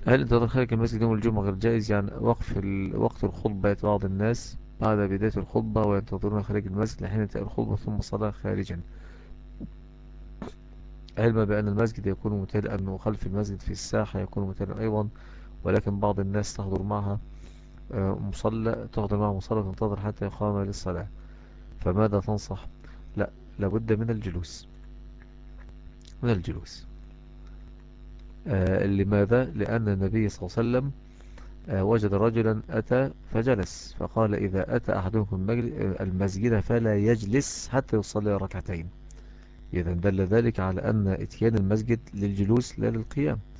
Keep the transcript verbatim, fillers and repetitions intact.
هل انتظار خارج المسجد يوم الجمعة غير جائز؟ يعني وقف ال... وقت الخطبة بعض الناس بعد بداية الخطبة وينتظرون خارج المسجد لحين تنتهي الخطبة ثم صلاة خارجا، علما بأن المسجد يكون ممتلئا وخلف المسجد في الساحة يكون ممتلئا أيضا، ولكن بعض الناس تحضر معها آه، مصلى تحضر معها مصلى تنتظر حتى يقام للصلاة، فماذا تنصح؟ لا، لابد من الجلوس، من الجلوس. آه لماذا؟ لأن النبي صلى الله عليه وسلم آه وجد رجلا أتى فجلس، فقال إذا أتى أحدكم المسجد فلا يجلس حتى يصلي ركعتين. إذا دل ذلك على أن اتيان المسجد للجلوس لا للقيام.